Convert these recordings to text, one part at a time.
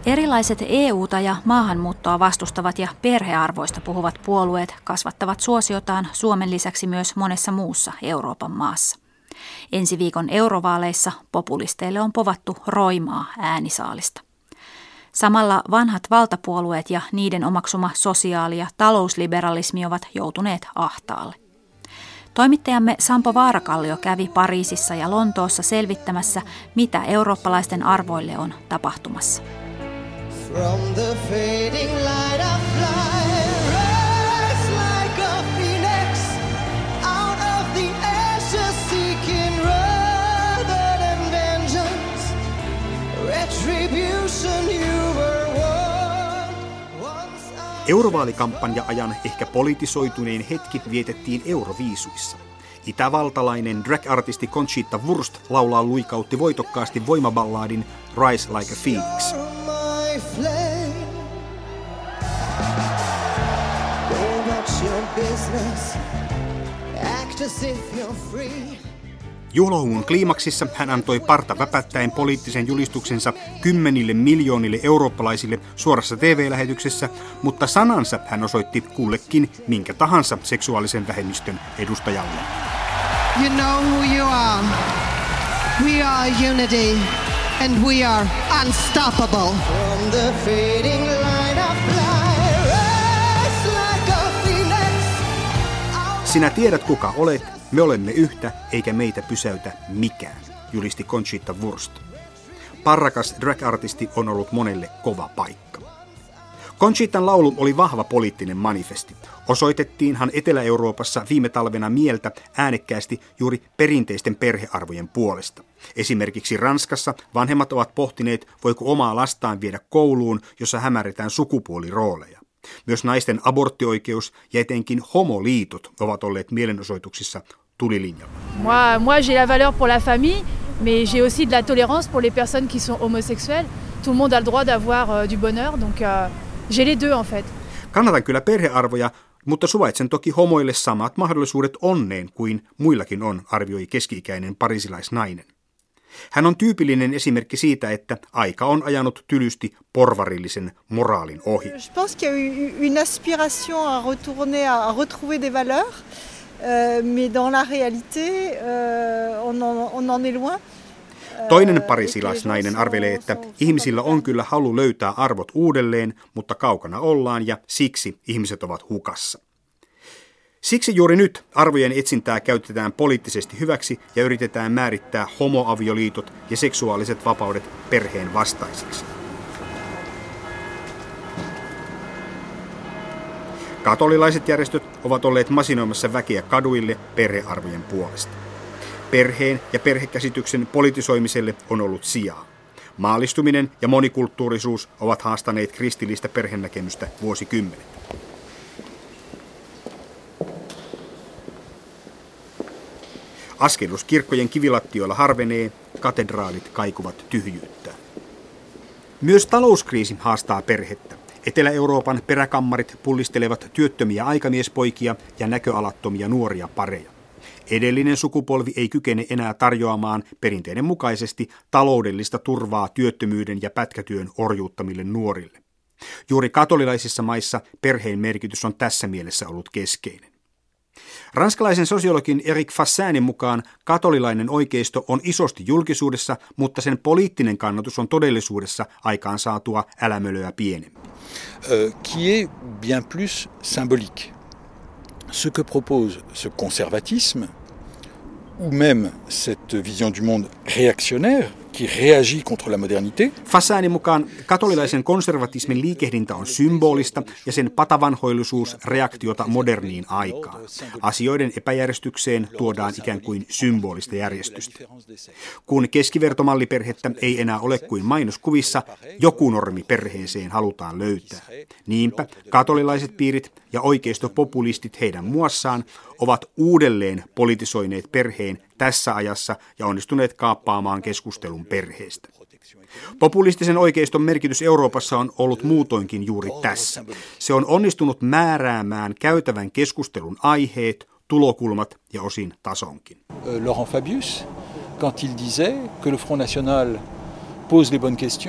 Erilaiset EU:ta ja maahanmuuttoa vastustavat ja perhearvoista puhuvat puolueet kasvattavat suosiotaan Suomen lisäksi myös monessa muussa Euroopan maassa. Ensi viikon eurovaaleissa populisteille on povattu roimaa äänisaalista. Samalla vanhat valtapuolueet ja niiden omaksuma sosiaali- ja talousliberalismi ovat joutuneet ahtaalle. Toimittajamme Sampo Vaarakallio kävi Pariisissa ja Lontoossa selvittämässä, mitä eurooppalaisten arvoille on tapahtumassa. From the fading light I fly, rise like a phoenix, out of the ashes seeking rather than vengeance, retribution you were once. Eurovaalikampanja-ajan ehkä politisoituneen hetki vietettiin Euroviisuissa. Itävaltalainen drag-artisti Conchita Wurst laulaa luikautti voitokkaasti voimaballadin Rise Like a Phoenix. Juhlahummun kliimaksissa hän antoi parta väpättäen poliittisen julistuksensa 10 miljoonille eurooppalaisille suorassa TV-lähetyksessä, mutta sanansa hän osoitti kullekin minkä tahansa seksuaalisen vähemmistön edustajalle. You know who you are. We are unity and we are unstoppable. From the fading light I fly, rise like a phoenix. Sinä tiedät kuka olet, me olemme yhtä eikä meitä pysäytä mikään, julisti Conchita Wurst. Parrakas drag-artisti on ollut monelle kova paikka. Conchitan laulu oli vahva poliittinen manifesti. Osoitettiinhan Etelä-Euroopassa viime talvena mieltä äänekkäästi juuri perinteisten perhearvojen puolesta. Esimerkiksi Ranskassa vanhemmat ovat pohtineet, voiko omaa lastaan viedä kouluun, jossa hämärretään sukupuolirooleja. Myös naisten aborttioikeus ja etenkin homoliitot ovat olleet mielenosoituksissa tulilinjalla. Moi j'ai la valeur pour la famille, mais j'ai aussi de la tolérance pour les personnes qui sont homosexuelles. Tout le monde a le droit d'avoir du bonheur, donc j'ai les deux en fait. Kannatan kyllä perhearvoja, mutta suvaitsen toki homoille samat mahdollisuudet onneen kuin muillakin on, arvioi keski-ikäinen parisilaisnainen. Hän on tyypillinen esimerkki siitä, että aika on ajanut tylysti porvarillisen moraalin ohi. Je pense qu'il y a eu une aspiration à retourner à retrouver des valeurs, mais dans la réalité on en est loin. Toinen parisilaisnainen arvelee, että ihmisillä on kyllä halu löytää arvot uudelleen, mutta kaukana ollaan ja siksi ihmiset ovat hukassa. Siksi juuri nyt arvojen etsintää käytetään poliittisesti hyväksi ja yritetään määrittää homoavioliitot ja seksuaaliset vapaudet perheen vastaisiksi. Katolilaiset järjestöt ovat olleet masinoimassa väkeä kaduille perhearvojen puolesta. Perheen ja perhekäsityksen politisoimiselle on ollut sijaa. Maallistuminen ja monikulttuurisuus ovat haastaneet kristillistä perhenäkemystä vuosikymmenet. Askelus kirkkojen kivilattioilla harvenee, katedraalit kaikuvat tyhjyyttään. Myös talouskriisi haastaa perhettä. Etelä-Euroopan peräkammarit pullistelevat työttömiä aikamiespoikia ja näköalattomia nuoria pareja. Edellinen sukupolvi ei kykene enää tarjoamaan perinteiden mukaisesti taloudellista turvaa työttömyyden ja pätkätyön orjuuttamille nuorille. Juuri katolilaisissa maissa perheen merkitys on tässä mielessä ollut keskeinen. Ranskalaisen sosiologin Eric Fassanin mukaan katolilainen oikeisto on isosti julkisuudessa, mutta sen poliittinen kannatus on todellisuudessa aikaansaatua älämölöä pienempi. Qui est bien plus symbolique. Ce que propose ce conservatisme, ou même cette vision du monde réactionnaire, qui réagit contre la modernité. Fassanin mukaan katolilaisen konservatismin liikehdintä on symbolista ja sen patavanhoillisuus reaktiota moderniin aikaan. Asioiden epäjärjestykseen tuodaan ikään kuin symbolista järjestystä. Kun keskivertomalliperhettä ei enää ole kuin mainoskuvissa, joku normi perheeseen halutaan löytää. Niinpä katolilaiset piirit ja oikeistopopulistit heidän muassaan ovat uudelleen politisoineet perheen tässä ajassa ja onnistuneet kaappaamaan keskustelun perheestä. Populistisen oikeiston merkitys Euroopassa on ollut muutoinkin juuri tässä. Se on onnistunut määräämään käytävän keskustelun aiheet, tulokulmat ja osin tasonkin. Laurent Fabius, quand il disait que le Front National pose les bonnes questions,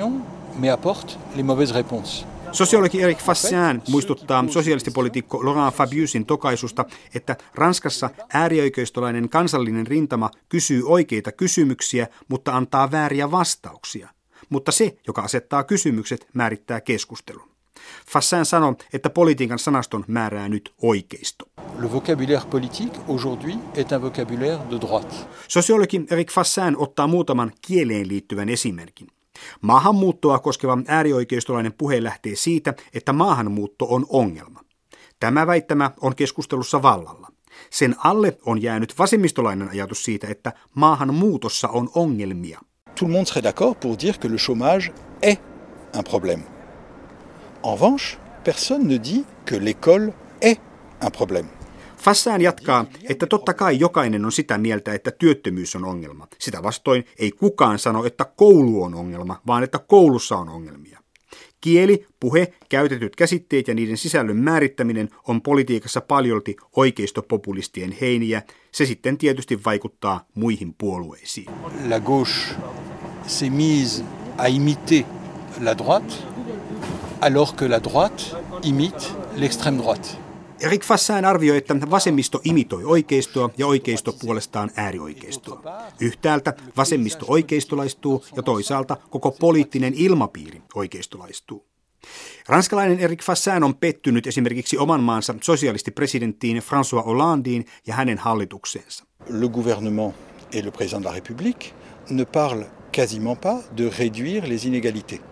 mais apporte les mauvaises réponses. Sosiologi Eric Fassin muistuttaa sosialistipoliitikko Laurent Fabiusin tokaisusta, että Ranskassa äärioikeistolainen kansallinen rintama kysyy oikeita kysymyksiä, mutta antaa vääriä vastauksia. Mutta se, joka asettaa kysymykset, määrittää keskustelun. Fassin sanoi, että politiikan sanaston määrää nyt oikeisto. Le vocabulaire politique aujourd'hui est un vocabulaire de droite. Sosiologi Eric Fassin ottaa muutaman kieleen liittyvän esimerkin. Maahanmuuttoa koskeva äärioikeistolainen puhe lähtee siitä, että maahanmuutto on ongelma. Tämä väittämä on keskustelussa vallalla. Sen alle on jäänyt vasemmistolainen ajatus siitä, että maahanmuutossa on ongelmia. Tout le monde serait d'accord pour dire que le chômage est un problème. En revanche, personne ne dit que l'école est un problème. Fassin jatkaa, että totta kai jokainen on sitä mieltä, että työttömyys on ongelma. Sitä vastoin ei kukaan sano, että koulu on ongelma, vaan että koulussa on ongelmia. Kieli, puhe, käytetyt käsitteet ja niiden sisällön määrittäminen on politiikassa paljolti oikeistopopulistien heiniä. Se sitten tietysti vaikuttaa muihin puolueisiin. La gauche s'est mise à imiter la droite, alors que la droite imite l'extrême droite. Eric Fassin arvioi, että vasemmisto imitoi oikeistoa ja oikeisto puolestaan äärioikeistoa. Yhtäältä vasemmisto oikeistolaistuu ja toisaalta koko poliittinen ilmapiiri oikeistolaistuu. Ranskalainen Eric Fassin on pettynyt esimerkiksi oman maansa sosialistipresidenttiin François Hollandeen ja hänen hallitukseensa. Le gouvernement et le président de la République ne parlent quasiment pas de réduire les inégalités.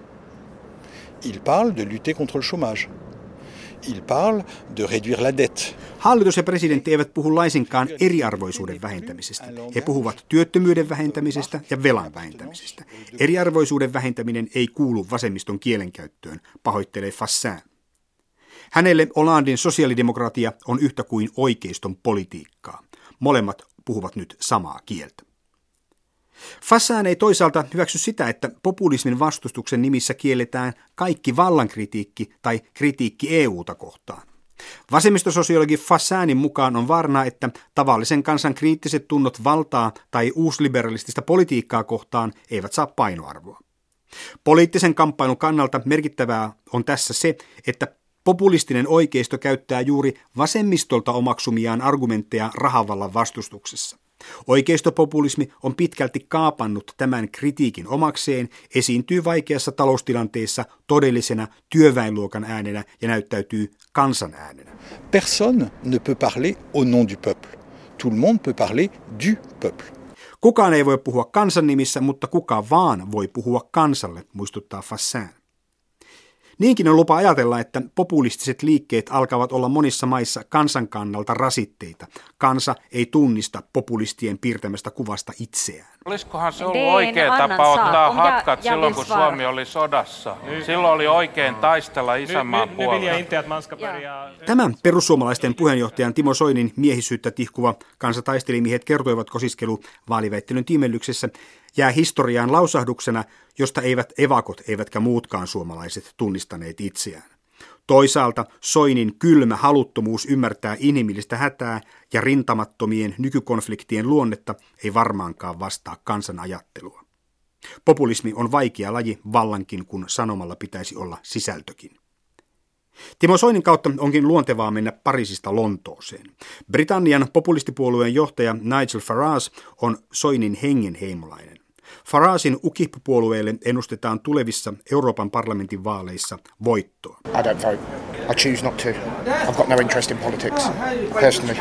Ils parlent de lutter contre le chômage. Il parle de réduire la dette. Hallitus ja presidentti eivät puhu laisinkaan eriarvoisuuden vähentämisestä. He puhuvat työttömyyden vähentämisestä ja velan vähentämisestä. Eriarvoisuuden vähentäminen ei kuulu vasemmiston kielenkäyttöön, pahoittelee Fassin. Hänelle Hollandin sosiaalidemokratia on yhtä kuin oikeiston politiikkaa. Molemmat puhuvat nyt samaa kieltä. Fassin ei toisaalta hyväksy sitä, että populismin vastustuksen nimissä kielletään kaikki vallankritiikki tai kritiikki EUta kohtaan. Vasemmistososiologi Fassinin mukaan on vaarana, että tavallisen kansan kriittiset tunnot valtaa tai uusliberalistista politiikkaa kohtaan eivät saa painoarvoa. Poliittisen kamppailun kannalta merkittävää on tässä se, että populistinen oikeisto käyttää juuri vasemmistolta omaksumiaan argumentteja rahavallan vastustuksessa. Oikeistopopulismi on pitkälti kaapannut tämän kritiikin omakseen, esiintyy vaikeassa taloustilanteessa todellisena työväenluokan äänenä ja näyttäytyy kansan äänenä. Personne ne peut parler au nom du peuple. Tout le monde peut parler du peuple. Kukaan ei voi puhua kansan nimissä, mutta kuka vaan voi puhua kansalle, muistuttaa Fassin. Niinkin on lupa ajatella, että populistiset liikkeet alkavat olla monissa maissa kansan kannalta rasitteita. Kansa ei tunnista populistien piirtämästä kuvasta itseään. Olisikohan se ollut oikea tapa ottaa hatkat silloin, kun Suomi oli sodassa? Silloin oli oikein taistella isänmaan puolesta. Tämä perussuomalaisten puheenjohtajan Timo Soinin miehisyyttä tihkuva kansataistelimiehet kertoivat kosiskelu vaaliväittelyn tiimellyksessä jää historiaan lausahduksena, josta eivät evakot eivätkä muutkaan suomalaiset tunnistaneet itseään. Toisaalta Soinin kylmä haluttomuus ymmärtää inhimillistä hätää ja rintamattomien nykykonfliktien luonnetta ei varmaankaan vastaa kansan ajattelua. Populismi on vaikea laji vallankin, kun sanomalla pitäisi olla sisältökin. Timo Soinin kautta onkin luontevaa mennä Pariisista Lontooseen. Britannian populistipuolueen johtaja Nigel Farage on Soinin hengenheimolainen. Faragen UKIP-puolueelle ennustetaan tulevissa Euroopan parlamentin vaaleissa voittoa. I don't vote. I choose not to. I've got no interest in politics, personally.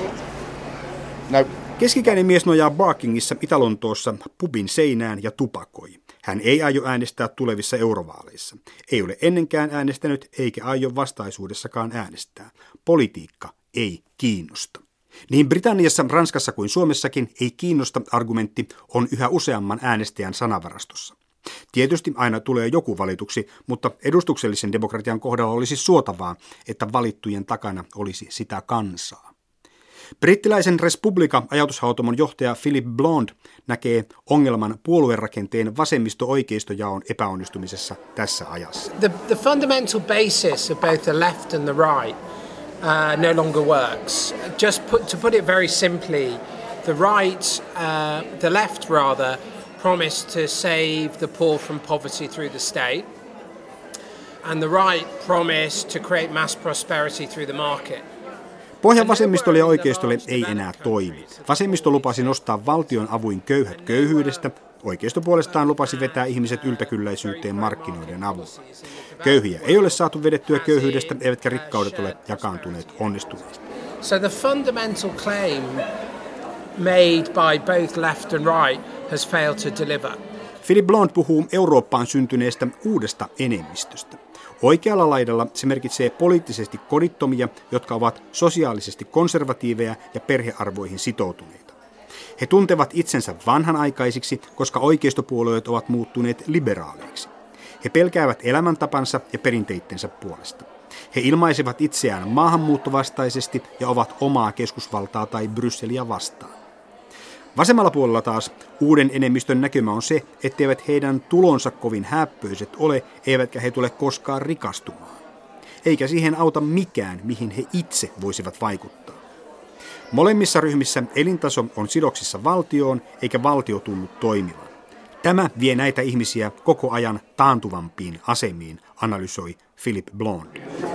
No. Keskikäinen mies nojaa Barkingissa Itä-Lontoossa pubin seinään ja tupakoi. Hän ei aio äänestää tulevissa eurovaaleissa. Ei ole ennenkään äänestänyt eikä aio vastaisuudessakaan äänestää. Politiikka ei kiinnosta. Niin Britanniassa, Ranskassa kuin Suomessakin ei kiinnosta argumentti on yhä useamman äänestäjän sanavarastossa. Tietysti aina tulee joku valituksi, mutta edustuksellisen demokratian kohdalla olisi suotavaa, että valittujen takana olisi sitä kansaa. Brittiläisen Respublika-ajatushautomon johtaja Philip Blond näkee ongelman puoluerakenteen vasemmisto-oikeistojaon epäonnistumisessa tässä ajassa. The fundamental basis of both the left and the right no longer works. To put it very simply, the right, the left rather, promised to save the poor from poverty through the state, and the right promised to create mass prosperity through the market. Pohja vasemmistolle ja oikeistolle ei enää toimi. Vasemmisto lupasi nostaa valtion avuin köyhät köyhyydestä, oikeisto puolestaan lupasi vetää ihmiset yltäkylläisyyteen markkinoiden avulla. Köyhiä ei ole saatu vedettyä köyhyydestä, eivätkä rikkaudet ole jakaantuneet onnistuneesti. So the fundamental claim made by both left and right has failed to deliver. Philip Blond puhuu Eurooppaan syntyneestä uudesta enemmistöstä. Oikealla laidalla se merkitsee poliittisesti kodittomia, jotka ovat sosiaalisesti konservatiiveja ja perhearvoihin sitoutuneita. He tuntevat itsensä vanhanaikaisiksi, koska oikeistopuolueet ovat muuttuneet liberaaleiksi. He pelkäävät elämäntapansa ja perinteittensä puolesta. He ilmaisevat itseään maahanmuuttovastaisesti ja ovat omaa keskusvaltaa tai Brysseliä vastaan. Vasemmalla puolella taas uuden enemmistön näkymä on se, etteivät heidän tulonsa kovin häppöiset ole, eivätkä he tule koskaan rikastumaan. Eikä siihen auta mikään, mihin he itse voisivat vaikuttaa. Molemmissa ryhmissä elintaso on sidoksissa valtioon, eikä valtio tunnu toimivan. Tämä vie näitä ihmisiä koko ajan taantuvampiin asemiin, analysoi Philip Blond.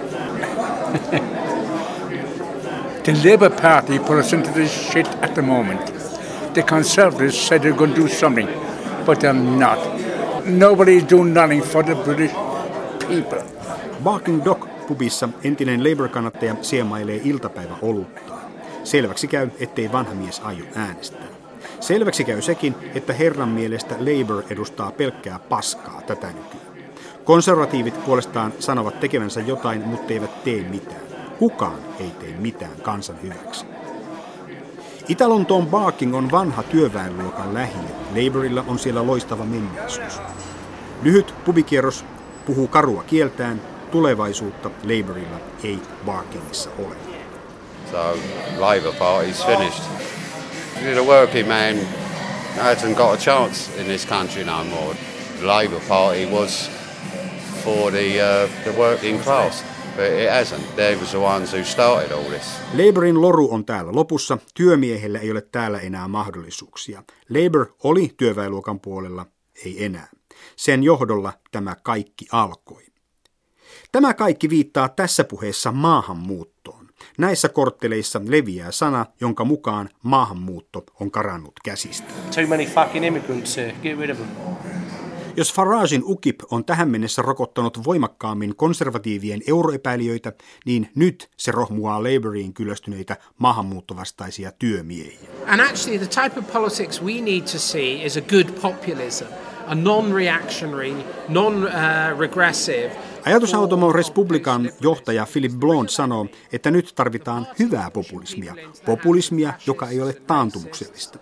The Labour Party put us into this shit at the moment. The Conservatives said they're going to do something, but they're not. Nobody's doing nothing for the British people. Barking Dog-pubissa entinen Labour-kannattaja siemailee iltapäiväoluttaan. Selväksi käy, ettei vanha mies aio äänestää. Selväksi käy sekin, että herran mielestä Labour edustaa pelkkää paskaa tätä nykyään. Konservatiivit puolestaan sanovat tekevänsä jotain, mutta eivät tee mitään. Kukaan ei tee mitään kansan hyväksi. Itä-Lontoon Barking on vanha työväenluokan lähiö. Labourilla on siellä loistava menneisyys. Lyhyt pubikierros puhuu karua kieltään. Tulevaisuutta Labourilla ei Barkingissa ole. So Labour Party's finished. The working man hasn't got a chance in this country no more. The Labour Party was for the working class. But it hasn't. They was the ones who started all this. Labourin loru on täällä lopussa. Työmiehellä ei ole täällä enää mahdollisuuksia. Labour oli työväenluokan puolella, ei enää. Sen johdolla tämä kaikki alkoi. Tämä kaikki viittaa tässä puheessa maahanmuuttoon. Näissä kortteleissa leviää sana, jonka mukaan maahanmuutto on karannut käsistä. Too many fucking immigrants here. Get rid of them. Jos Faragen UKIP on tähän mennessä rokottanut voimakkaammin konservatiivien euroepäilijöitä, niin nyt se rohmuaa Labouriin kyllästyneitä maahanmuuttovastaisia työmiehiä. And actually the type of politics we need to see is a good populism, a non-reactionary, non-regressive. Ajatusautomo Respublican johtaja Philip Blond sanoo, että nyt tarvitaan hyvää populismia, joka ei ole taantumuksellista.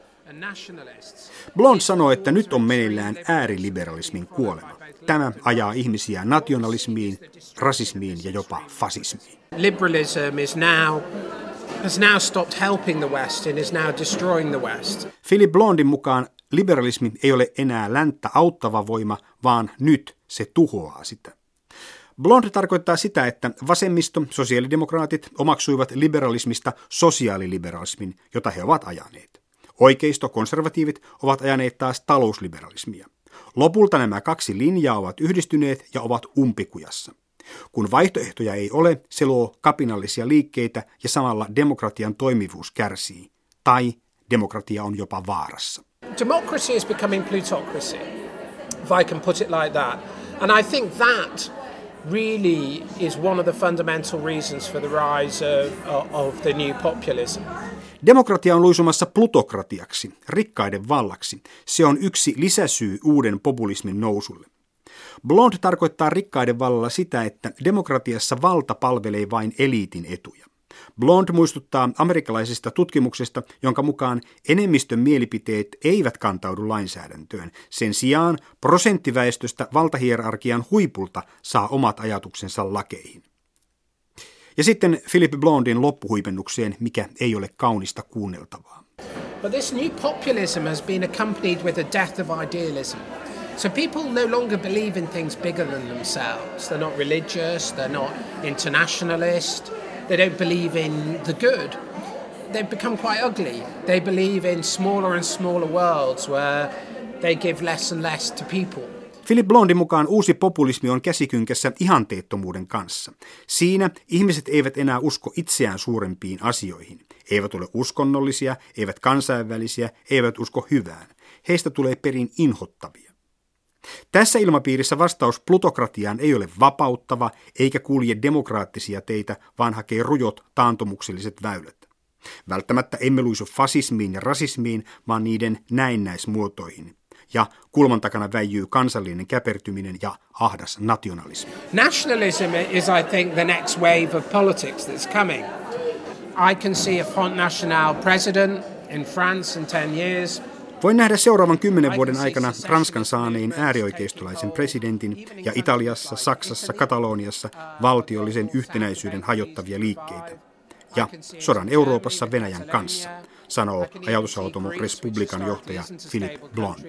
Blond sanoo, että nyt on meneillään ääriliberalismin kuolema. Tämä ajaa ihmisiä nationalismiin, rasismiin ja jopa fasismiin. Liberalism has now stopped helping the West and is now destroying the West. Philip Blondin mukaan liberalismi ei ole enää länttä auttava voima, vaan nyt se tuhoaa sitä. Blond tarkoittaa sitä, että vasemmisto, sosiaalidemokraatit omaksuivat liberalismista sosiaaliliberalismin, jota he ovat ajaneet. Oikeisto, konservatiivit ovat ajaneet taas talousliberalismia. Lopulta nämä kaksi linjaa ovat yhdistyneet ja ovat umpikujassa. Kun vaihtoehtoja ei ole, se luo kapinallisia liikkeitä ja samalla demokratian toimivuus kärsii. Tai demokratia on jopa vaarassa. Democracy is becoming plutocracy, if I can put it like that. And I think that really is one of the fundamental reasons for the rise of the new populism. Demokratia on luisumassa plutokratiaksi, rikkaiden vallaksi. Se on yksi lisäsyy uuden populismin nousulle. Blond tarkoittaa rikkaiden vallalla sitä, että demokratiassa valta palvelee vain eliitin etuja. Blond muistuttaa amerikkalaisesta tutkimuksesta, jonka mukaan enemmistön mielipiteet eivät kantaudu lainsäädäntöön. Sen sijaan prosenttiväestöstä valtahierarkian huipulta saa omat ajatuksensa lakeihin. Ja sitten Philip Blondin loppuhuipennukseen, mikä ei ole kaunista kuunneltavaa. But this new populism has been accompanied with a death of idealism. So people no longer believe in things bigger than themselves. They're not religious, they're not internationalist, they don't believe in the good. They've become quite ugly. They believe in smaller and smaller worlds where they give less and less to people. Philip Blondin mukaan uusi populismi on käsikynkässä ihanteettomuuden kanssa. Siinä ihmiset eivät enää usko itseään suurempiin asioihin. Eivät ole uskonnollisia, eivät kansainvälisiä, eivät usko hyvään. Heistä tulee perin inhottavia. Tässä ilmapiirissä vastaus plutokratiaan ei ole vapauttava eikä kulje demokraattisia teitä, vaan hakee rujot taantumukselliset väylät. Välttämättä emme luisu fasismiin ja rasismiin, vaan niiden näennäismuotoihin. Ja kulman takana väijyy kansallinen käpertyminen ja ahdas nationalismi. Nationalism is, I think, the next wave of politics that's coming. I can see a Front National president in France in 10 years. Voin nähdä seuraavan 10 vuoden aikana Ranskan saaneen äärioikeistolaisen presidentin ja Italiassa, Saksassa, Kataloniassa valtiollisen yhtenäisyyden hajottavia liikkeitä. Ja sodan Euroopassa Venäjän kanssa, sanoo ajatushautomo Respublikan johtaja Philip Blond.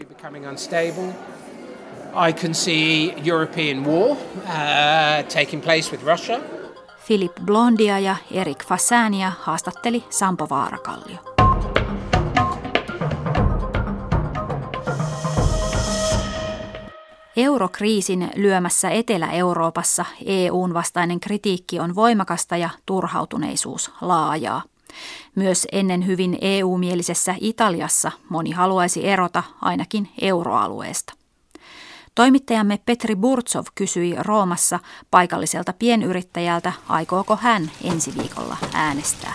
I can see European war taking place with Russia. Philip Blondia ja Erik Fassania haastatteli Sampo Vaarakallio. Eurokriisin lyömässä Etelä-Euroopassa EU:n vastainen kritiikki on voimakasta ja turhautuneisuus laajaa. Myös ennen hyvin EU-mielisessä Italiassa moni haluaisi erota ainakin euroalueesta. Toimittajamme Petri Burtsov kysyi Roomassa paikalliselta pienyrittäjältä, aikooko hän ensi viikolla äänestää.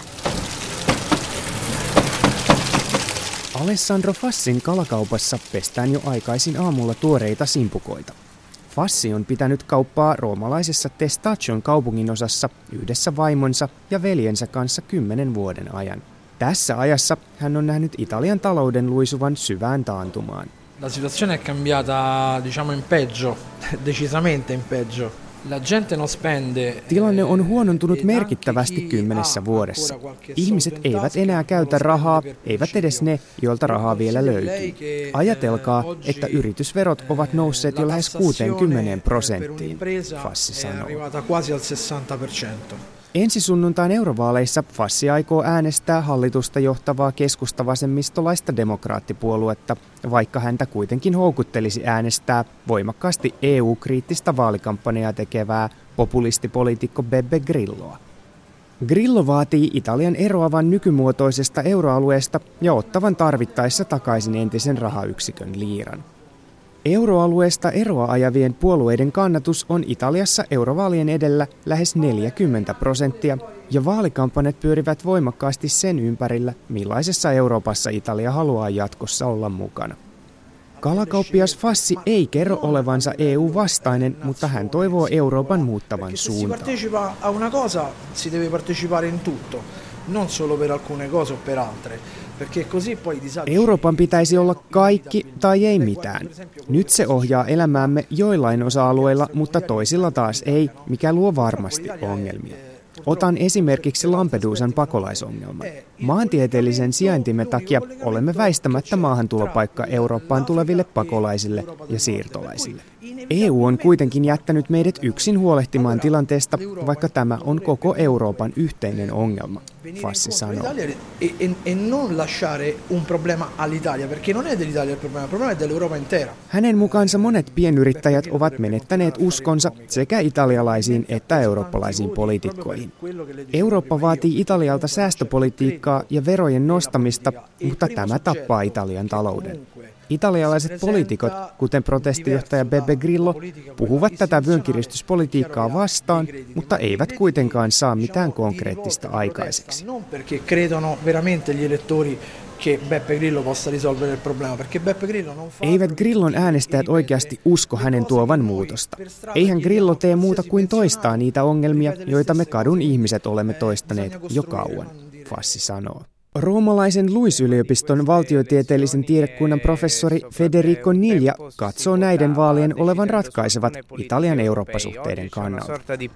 Alessandro Fassin kalakaupassa pestään jo aikaisin aamulla tuoreita simpukoita. Fassi on pitänyt kauppaa roomalaisessa Testacion kaupunginosassa yhdessä vaimonsa ja veljensä kanssa 10 vuoden ajan. Tässä ajassa hän on nähnyt Italian talouden luisuvan syvään taantumaan. La situazione è cambiata, diciamo, in peggio, decisamente in peggio. La gente non spende. Tilanne on huonontunut merkittävästi 10 vuodessa. Ihmiset eivät enää käytä rahaa, eivät edes ne, joilta rahaa vielä löytyy. Ajatelkaa, että yritysverot ovat nousseet jo lähes 60%, Fassi sanoo. Ensi sunnuntain eurovaaleissa Fassi aikoo äänestää hallitusta johtavaa keskustavasemmistolaista demokraattipuoluetta, vaikka häntä kuitenkin houkuttelisi äänestää voimakkaasti EU-kriittistä vaalikampanjaa tekevää populistipoliitikko Beppe Grilloa. Grillo vaatii Italian eroavan nykymuotoisesta euroalueesta ja ottavan tarvittaessa takaisin entisen rahayksikön liiran. Euroalueesta eroa ajavien puolueiden kannatus on Italiassa eurovaalien edellä lähes 40% ja vaalikampanjat pyörivät voimakkaasti sen ympärillä, millaisessa Euroopassa Italia haluaa jatkossa olla mukana. Kalakauppias Fassi ei kerro olevansa EU-vastainen, mutta hän toivoo Euroopan muuttavan suuntaan. Euroopan pitäisi olla kaikki tai ei mitään. Nyt se ohjaa elämäämme joillain osa-alueilla, mutta toisilla taas ei, mikä luo varmasti ongelmia. Otan esimerkiksi Lampedusan pakolaisongelman. Maantieteellisen sijaintimme takia olemme väistämättä maahantulopaikka Eurooppaan tuleville pakolaisille ja siirtolaisille. EU on kuitenkin jättänyt meidät yksin huolehtimaan tilanteesta, vaikka tämä on koko Euroopan yhteinen ongelma, Fassi sanoo. Hänen mukaansa monet pienyrittäjät ovat menettäneet uskonsa sekä italialaisiin että eurooppalaisiin poliitikkoihin. Eurooppa vaatii Italialta säästöpolitiikkaa ja verojen nostamista, mutta tämä tappaa Italian talouden. Italialaiset poliitikot, kuten protestijohtaja Beppe Grillo, puhuvat tätä vyönkiristyspolitiikkaa vastaan, mutta eivät kuitenkaan saa mitään konkreettista aikaiseksi. Eivät Grillon äänestäjät oikeasti usko hänen tuovan muutosta. Eihän Grillo tee muuta kuin toistaa niitä ongelmia, joita me kadun ihmiset olemme toistaneet jo kauan, Fassi sanoo. Roomalaisen Luis-yliopiston valtiotieteellisen tiedekunnan professori Federico Niglia katsoo näiden vaalien olevan ratkaisevat Italian Eurooppa-suhteiden kannalta.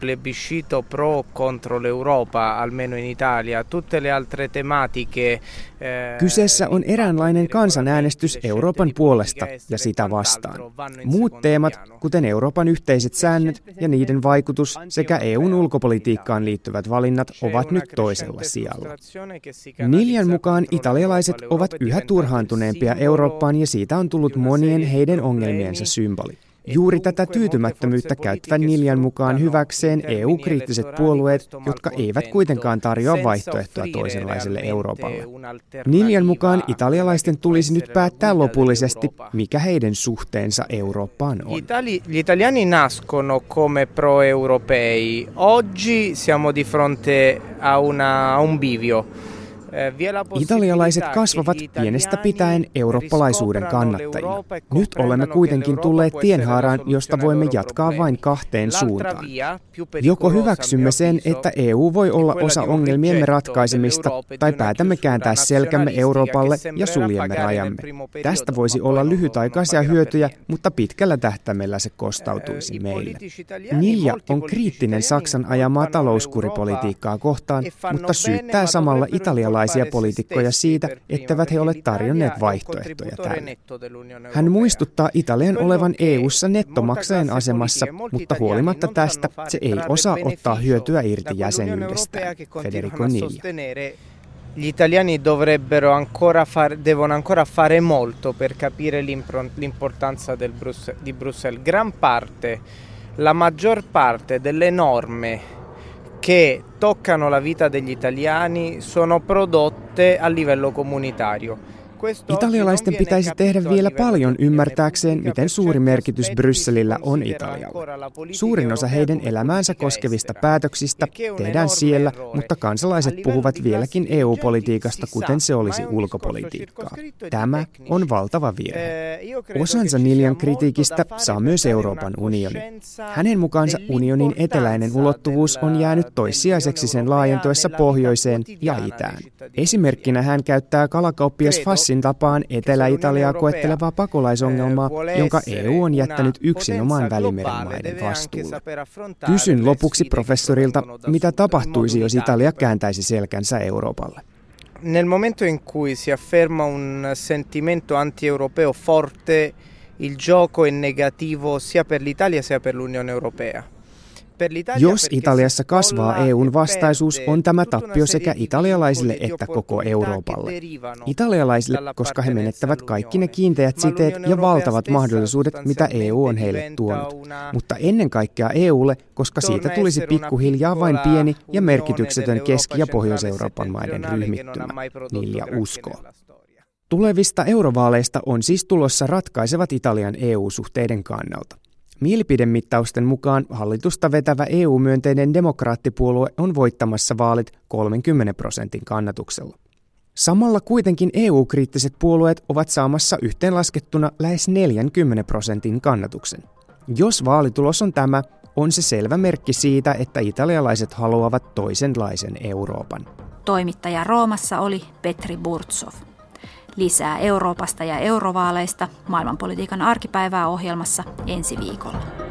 Kyseessä on eräänlainen kansanäänestys Euroopan puolesta ja sitä vastaan. Muut teemat, kuten Euroopan yhteiset säännöt ja niiden vaikutus sekä EUn ulkopolitiikkaan liittyvät valinnat, ovat nyt toisella sijalla. Niljan mukaan italialaiset ovat yhä turhaantuneempia Eurooppaan ja siitä on tullut monien heidän ongelmiensa symboli. Juuri tätä tyytymättömyyttä käyttävät Niljan mukaan hyväkseen EU-kriittiset puolueet, jotka eivät kuitenkaan tarjoa vaihtoehtoa toisenlaiselle Euroopalle. Niljan mukaan italialaisten tulisi nyt päättää lopullisesti, mikä heidän suhteensa Eurooppaan on. Gli italiani nascono come pro-europei. Oggi siamo di fronte a un bivio. Italialaiset kasvavat pienestä pitäen eurooppalaisuuden kannattajina. Nyt olemme kuitenkin tulleet tienhaaraan, josta voimme jatkaa vain kahteen suuntaan. Joko hyväksymme sen, että EU voi olla osa ongelmiemme ratkaisemista, tai päätämme kääntää selkämme Euroopalle ja suljemme rajamme. Tästä voisi olla lyhytaikaisia hyötyjä, mutta pitkällä tähtäimellä se kostautuisi meille. Nilja on kriittinen Saksan ajamaa talouskuripolitiikkaa kohtaan, mutta syyttää samalla italialaisia poliitikkoja siitä, etteivät he ole tarjonneet vaihtoehtoja tälle. Hän muistuttaa Italian olevan EU:ssa nettomaksajan asemassa, mutta huolimatta tästä se ei osaa ottaa hyötyä irti jäsenyydestään. Federico Nilja. Gli italiani devono ancora fare molto per capire l'importanza di Bruxelles. Gran parte, la maggior parte delle norme che toccano la vita degli italiani sono prodotte a livello comunitario. Italialaisten pitäisi tehdä vielä paljon ymmärtääkseen, miten suuri merkitys Brysselillä on Italialle. Suurin osa heidän elämäänsä koskevista päätöksistä tehdään siellä, mutta kansalaiset puhuvat vieläkin EU-politiikasta, kuten se olisi ulkopolitiikkaa. Tämä on valtava virhe. Osansa Niljan kritiikistä saa myös Euroopan unioni. Hänen mukaansa unionin eteläinen ulottuvuus on jäänyt toissijaiseksi sen laajentuessa pohjoiseen ja itään. Esimerkkinä hän käyttää kalakauppias Fassin tapaan Etelä-Italiaa koettelevaa pakolaisongelmaa, jonka EU on jättänyt yksinomaan Välimeren maiden vastuulle. Kysyn lopuksi professorilta, mitä tapahtuisi, jos Italia kääntäisi selkänsä Euroopalle. Nel momento in cui si afferma un sentimento anti-europeo forte, il gioco è negativo sia per l'Italia sia per l'Unione Europea. Jos Italiassa kasvaa EUn vastaisuus, on tämä tappio sekä italialaisille että koko Euroopalle. Italialaisille, koska he menettävät kaikki ne kiinteät siteet ja valtavat mahdollisuudet, mitä EU on heille tuonut. Mutta ennen kaikkea EUlle, koska siitä tulisi pikkuhiljaa vain pieni ja merkityksetön Keski- ja Pohjois-Euroopan maiden ryhmittymä, Nilja uskoo. Tulevista eurovaaleista on siis tulossa ratkaisevat Italian EU-suhteiden kannalta. Mielipidemittausten mukaan hallitusta vetävä EU-myönteinen demokraattipuolue on voittamassa vaalit 30% kannatuksella. Samalla kuitenkin EU-kriittiset puolueet ovat saamassa yhteenlaskettuna lähes 40% kannatuksen. Jos vaalitulos on tämä, on se selvä merkki siitä, että italialaiset haluavat toisenlaisen Euroopan. Toimittaja Roomassa oli Petri Burtsov. Lisää Euroopasta ja eurovaaleista maailmanpolitiikan arkipäivää ohjelmassa ensi viikolla.